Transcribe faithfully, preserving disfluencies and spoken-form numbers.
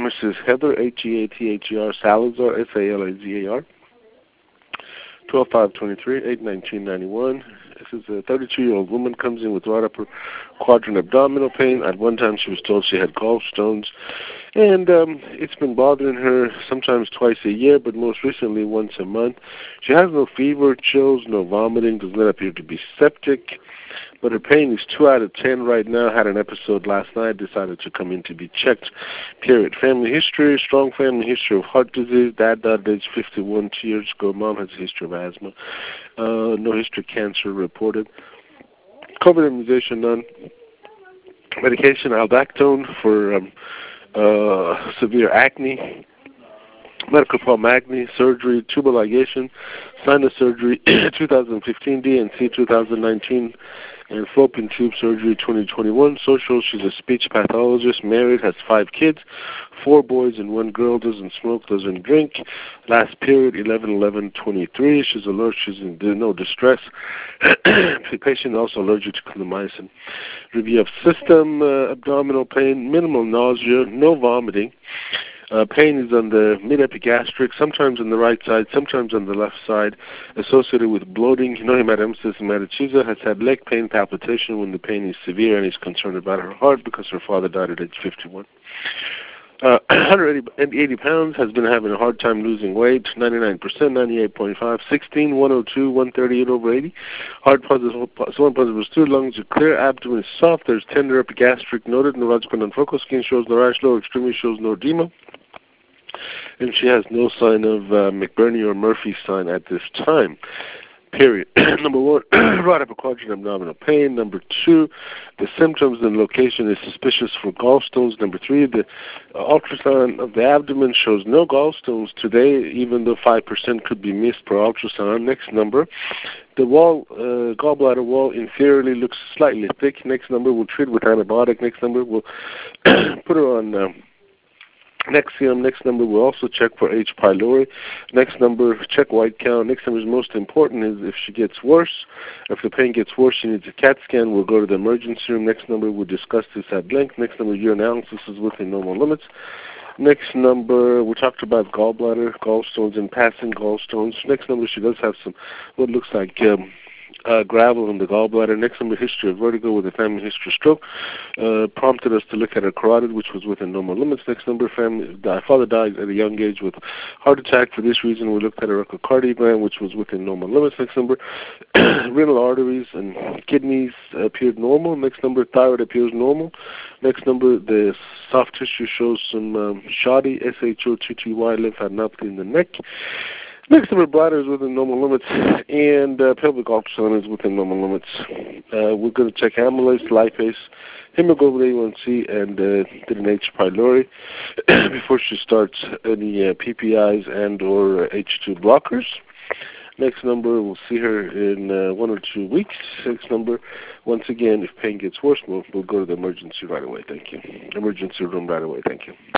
Missus Heather, H E A T H E R, Salazar, S A L A Z A R, twelve five twenty-three, eight nineteen ninety-one. This is a thirty-two-year-old woman, comes in with right upper quadrant abdominal pain. At one time she was told she had gallstones, and um, it's been bothering her sometimes twice a year, but most recently once a month. She has no fever, chills, no vomiting, does not appear to be septic, but her pain is two out of ten right now. Had an episode last night, decided to come in to be checked, period. Family history, strong family history of heart disease. Dad died at age fifty-one two years ago. Mom has a history of asthma. Uh, no history of cancer reported. COVID immunization none. Medication Aldactone for um, uh, severe acne. Medical pulmonary surgery, tubal ligation, sinus surgery, two thousand fifteen, D N C two thousand nineteen, and fallopian tube surgery twenty twenty-one. Social, she's a speech pathologist, married, has five kids, four boys and one girl, doesn't smoke, doesn't drink. Last period, eleven eleven twenty-three. She's allergic, she's in no distress. Patient also allergic to clindamycin. Review of system, uh, abdominal pain, minimal nausea, no vomiting. Uh, pain is on the mid-epigastric, sometimes on the right side, sometimes on the left side, associated with bloating, no hematemesis, hematochezia, has had leg pain, palpitation when the pain is severe, and is concerned about her heart because her father died at age fifty-one. Uh, one hundred eighty pounds, has been having a hard time losing weight, ninety-nine percent, ninety-eight point five, sixteen, one oh two, one thirty-eight over eighty. Heart positive, swollen positive two, lungs are clear, abdomen is soft, there's tender epigastric, noted neurological non-focal, skin shows no rash, lower extremity shows no edema. And she has no sign of uh, McBurney or Murphy sign at this time. Period. Number one, right upper quadrant abdominal pain. Number two, the symptoms and location is suspicious for gallstones. Number three, the uh, ultrasound of the abdomen shows no gallstones today, even though five percent could be missed per ultrasound. Next number, the wall, uh, gallbladder wall inferiorly looks slightly thick. Next number, we'll treat with antibiotic. Next number, we'll put her on Um, Nexium. Next number, we'll also check for H. pylori. Next number, check white count. Next number is most important is if she gets worse. If the pain gets worse, she needs a CAT scan. We'll go to the emergency room. Next number, we'll discuss this at length. Next number, urinalysis is within normal limits. Next number, we talked about gallbladder, gallstones, and passing gallstones. Next number, she does have some what looks like um, Uh, gravel in the gallbladder. Next number, history of vertigo with a family history of stroke. Uh, prompted us to look at her carotid, which was within normal limits. Next number, family, die, father died at a young age with heart attack. For this reason, we looked at her echocardiogram, which was within normal limits. Next number, renal arteries and kidneys appeared normal. Next number, thyroid appears normal. Next number, the soft tissue shows some um, shoddy, S H O T T Y, lymphadenopathy in the neck. Next number, bladder is within normal limits, and uh, pelvic ultrasound is within normal limits. Uh, we're going to check amylase, lipase, hemoglobin A one C, and uh, did an H. pylori before she starts any uh, P P Is and or H two blockers. Next number, we'll see her in uh, one or two weeks. Next number, once again, if pain gets worse, we'll, we'll go to the emergency right away. Thank you. Emergency room right away. Thank you.